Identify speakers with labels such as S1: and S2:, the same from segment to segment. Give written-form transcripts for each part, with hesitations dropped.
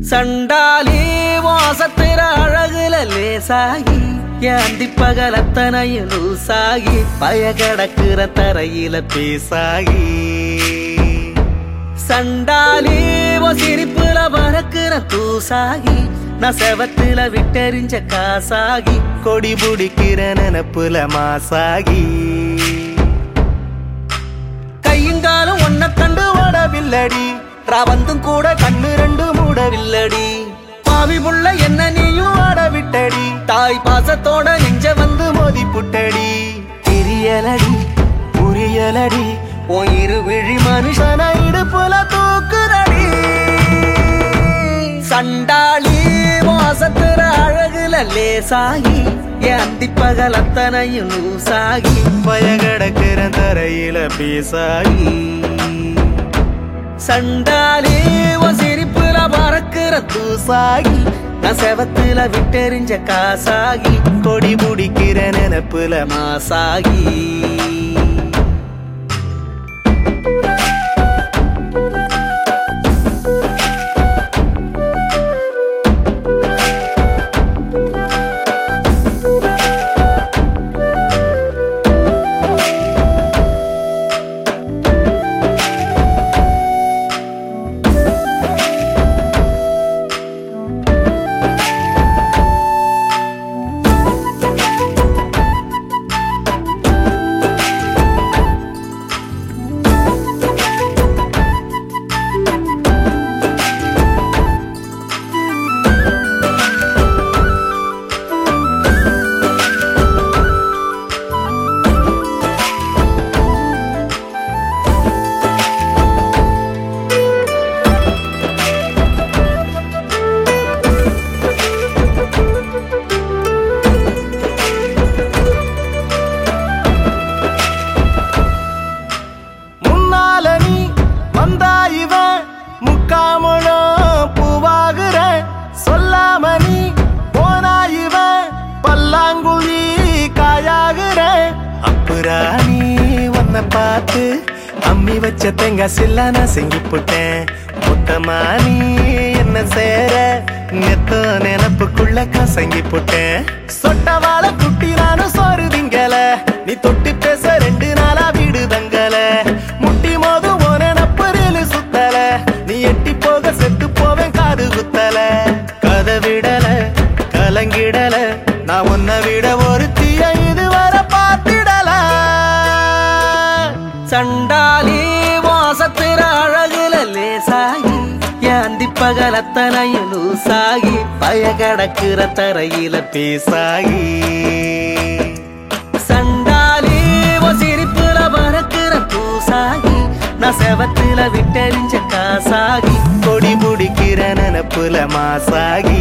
S1: சண்டாலி வாசத்திர அழகுல லேசாகி ஏந்தி பகலத்தனையும் லூசாகி பயகடக்குற தரையில பேசாகி சண்டாலி சிரிப்புல பறக்குற தூசாகி நான் செவத்துல விட்டெறிஞ்ச காசாகி கொடி புடிக்கிற நினப்புல மாசாகி கையுங்காலும் ஒன்ன கண்டு ஓடவில்லடி ராவந்தும் கூட கண்ணு ரெண்டு மூடவில்லடி பாவி புள்ள என்ன நீயும் ஆட விட்டடி தாய் பாசத்தோட நெஞ்ச வந்து மோதி புட்டடி தெரியலடி புரியலடி உன் இரு விழி மனுஷன இடுப்புல தூக்குறடி சண்டாளி வாசத்துற அழகுல லேசாகி ஏந்தி பகல் அத்தனையும் லூசாகி பயகடக்கிற தரையில பேசாகி சண்டாலி சிரிப்புல பறக்குற தூசாகி நான் செவத்துல விட்டெறிஞ்ச காசாகி கொடி முடிக்கிற நினப்புல மாசாகி பார்த்து அம்மி வச்ச தேங்காய் சில்ல நான் செங்கி போட்டேன் மொத்தமா நீ என்ன சேர நெத்த நினப்புக்குள்ள கசங்கி போட்டேன் சொட்ட வாழை குட்டி நானும் சோறு திங்கல நீ தொட்டு பேச 2 நாளா வீடு தங்கல முட்டி மோது ஓன நப்பரில் சுத்தல நீ எட்டி போக செத்து போவேன் காது குத்தல கதை விடல கலங்கிடல நான் உன்னை விட ஒரு தீய இதுவரை பார்த்திடல சண்டாலி வாசத்திர அழகுல லேசாகி ஏந்தி பகலத்தனையும் லூசாகி பயகடக்குற தரையில பேசாகி சண்டாலி சிரிப்புல பறக்குற தூசாகி நான் செவத்துல விட்டெறிஞ்ச காசாகி கொடி முடிக்கிற நினப்புல மாசாகி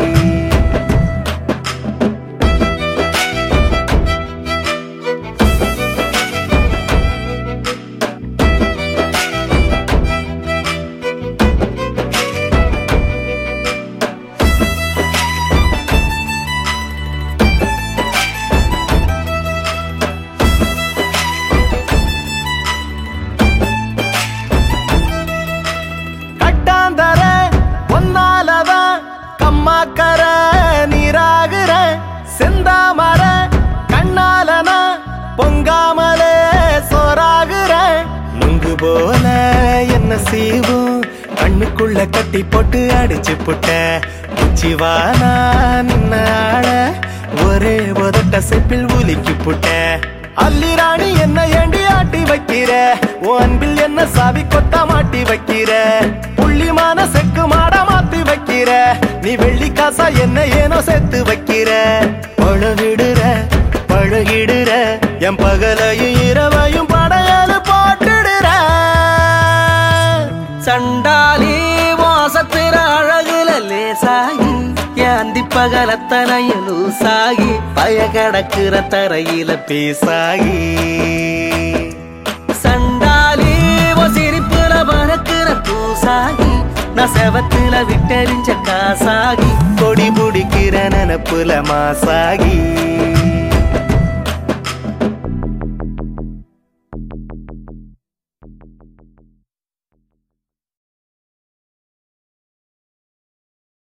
S1: கம்மாக்கர நீராகுற செந்தாமர கண்ணாலனா பொங்காமலே சோறாகுற நுங்கு போல என்ன செய்வோம் கண்ணுக்குள்ள கட்டி போட்டு அடிச்சு புட்ட உச்சிவானா நின்னாட ஒரே உதட்ட செப்பில் உலுக்கி புட்ட அல்லிராணி என்ன ஏண்டி ஆட்டி வைக்கிற உன் அன்பில் என்ன சாவி கொத்த மாட்டி வைக்கிற புள்ளிமான செக்கு மாட மாத்தி வைக்கிற நீ வெள்ளி காசா என்ன ஏனோ சேர்த்து வைக்கிற பழகிடுற என் பகலையும் இரவையும் படையலு போட்டுடுற சண்டாலி வாசத்திர அழகுல லேசாகி ஏந்தி பகலத்தனையும் லூசாகி பயகடக்குற தரையில பேசாகி சண்டாலி சிரிப்புல பறக்குற தூசாகி நான் செவத்துல விட்டெறிஞ்ச காசாகி கொடி புடிக்கிற நினப்புல மாசாகி